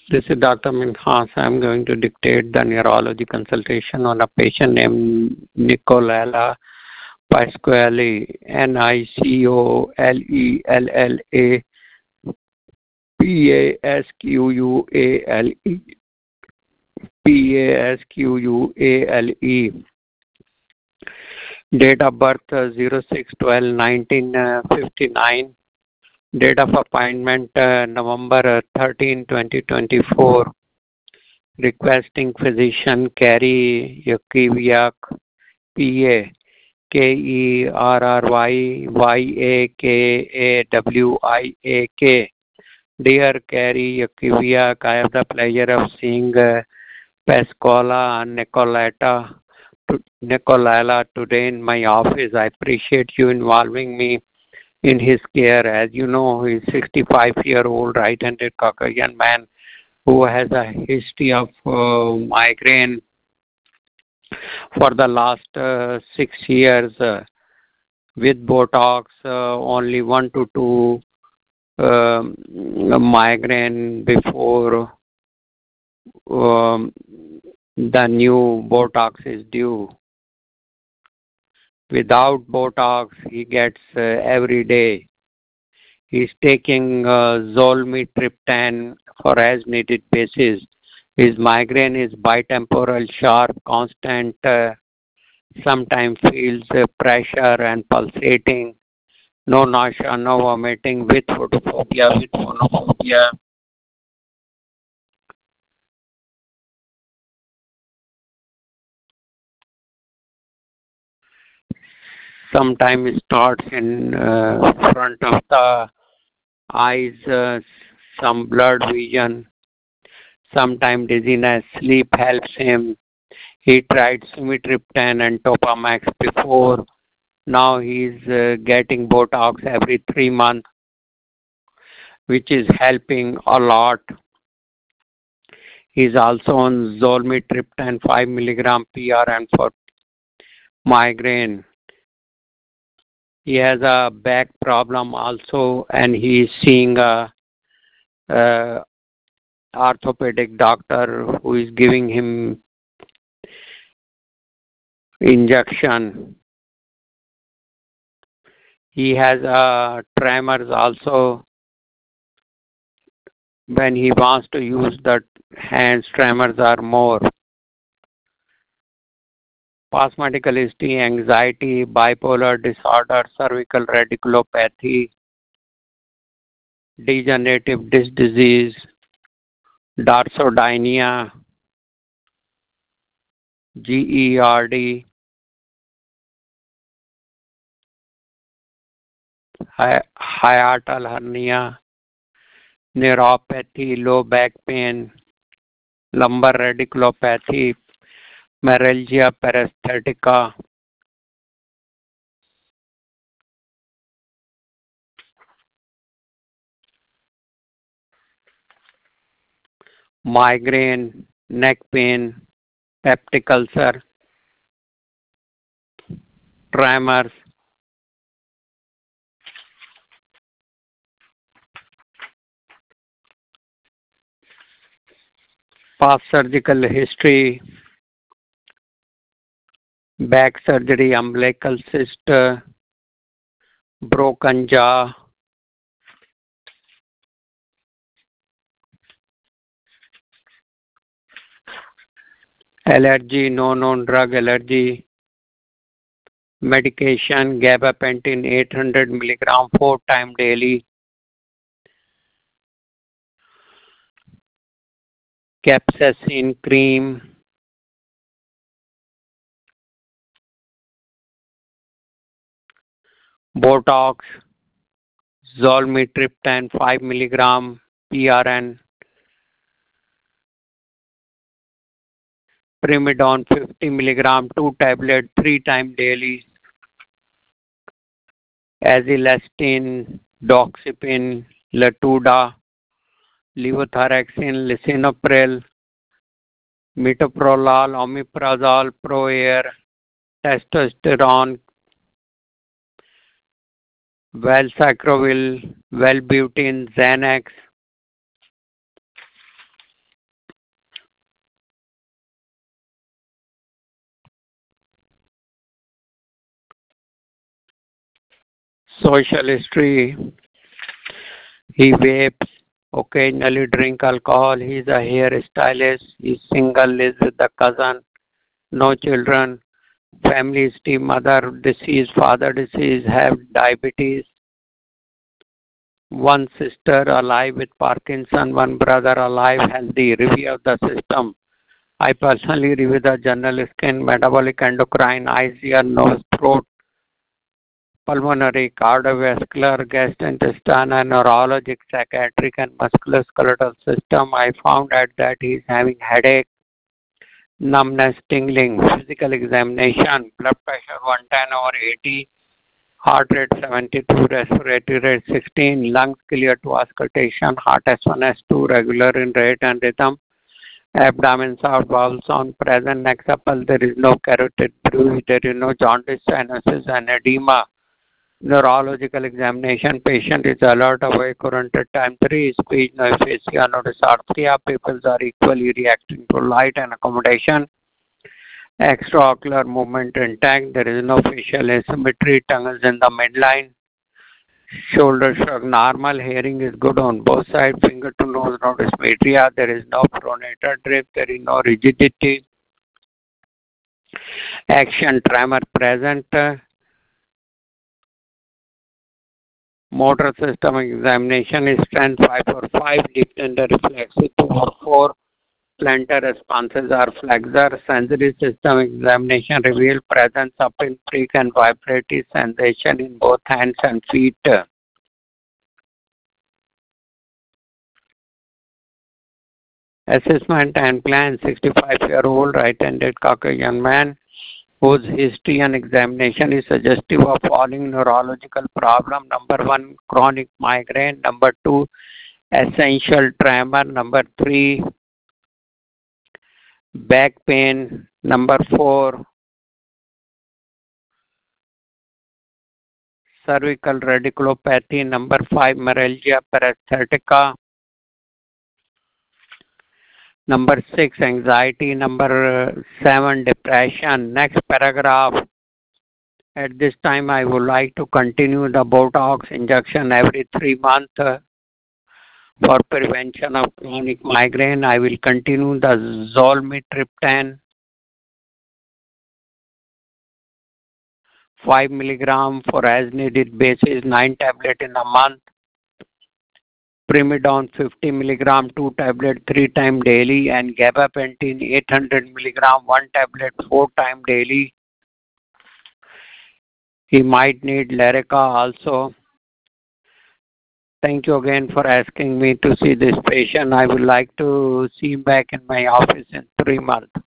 This is Dr. Minhas. I'm going to dictate the neurology consultation on a patient named Nicolella Pasquale, Nicolella Pasquale, Pasquale. Date of birth 06/12/1959. Date of appointment November 13, 2024. Requesting physician Kerry Yakiviak, PA, KERRYYAKAWIAK. Dear Kerry Yakiviak, I have the pleasure of seeing Pasquale Nicolella today in my office. I appreciate you involving me in his care. As you know, he's 65-year-old right-handed Caucasian man who has a history of migraine for the last 6 years with Botox, only 1 to 2 migraine before the new Botox is due. Without Botox, he gets every day. He's taking zolmitriptan for as needed basis. His migraine is bitemporal, sharp, constant, sometimes feels pressure and pulsating, no nausea, no vomiting, with photophobia, with phonophobia. Sometimes it starts in front of the eyes, some blurred vision, sometimes dizziness. Sleep helps him. He tried sumatriptan and Topamax before. Now he's getting Botox every 3 months, which is helping a lot. He's also on zolmitriptan 5 milligram PRN for migraine. He has a back problem also, and he is seeing a orthopedic doctor who is giving him injection. He has tremors also. When he wants to use the hands, tremors are more. Past medical history, anxiety, bipolar disorder, cervical radiculopathy, degenerative disc disease, darsodynia, GERD, hiatal hernia, neuropathy, low back pain, lumbar radiculopathy, myalgia paresthetica, migraine, neck pain, peptic ulcer, tremors, past surgical history, back surgery, umbilical cyst, broken jaw, allergy, no known drug allergy, medication, gabapentin 800 milligram 4 times daily, capsaicin cream, Botox, zolmitriptan 5 milligram PRN, Primidone 50 milligram 2 tablet 3 times daily, azilastine, doxepin, Latuda, levothyroxine, lisinopril, metoprolol, omeprazole, ProAir, testosterone, valsacrovil, Wellbutrin, Xanax, Social history: he vapes, occasionally drink alcohol. He's a hairstylist. He's single, lives with a cousin. No children. Family history: mother deceased, father deceased, have diabetes. One sister alive with Parkinson, one brother alive healthy. Review of the system: I personally review the general skin, metabolic, endocrine, eyes, ear, nose, throat, pulmonary, cardiovascular, gastrointestinal, and neurologic, psychiatric, and musculoskeletal system. I found out that he is having headache, numbness, tingling. Physical examination: blood pressure 110/80, heart rate 72, respiratory rate 16, lungs clear to auscultation, heart S1, S2 regular in rate and rhythm, abdomen sound, bowel sound present, neck supple, there is no carotid bruise, there is no jaundice, cyanosis, and edema. Neurological examination: patient is alert, awake, current at time 3, speech, no aphasia, no dysarthria, pupils are equally reacting to light and accommodation, extraocular movement intact, there is no facial asymmetry, tongue is in the midline, shoulder shrug normal, hearing is good on both sides, finger to nose, no dysmetria, there is no pronator drift, there is no rigidity, action tremor present. Motor system examination is strength 5/5, deep tender reflexive 2/4, plantar responses are flexor. Sensory system examination reveal presence of pinprick and vibratory sensation in both hands and feet. Assessment and plan: 65-year-old right-handed Caucasian man whose history and examination is suggestive of following neurological problem. Number 1, chronic migraine. Number 2, essential tremor. Number 3, back pain. Number 4, cervical radiculopathy. Number 5, myalgia paresthetica. Number 6, anxiety. Number 7, depression. Next paragraph. At this time, I would like to continue the Botox injection every 3 months for prevention of chronic migraine. I will continue the zolmitriptan 5 milligram for as needed basis, 9 tablet in a month. Primidone 50 milligram, 2 tablet 3 times daily, and gabapentin 800 milligram, 1 tablet 4 times daily. He might need Lyrica also. Thank you again for asking me to see this patient. I would like to see him back in my office in 3 months.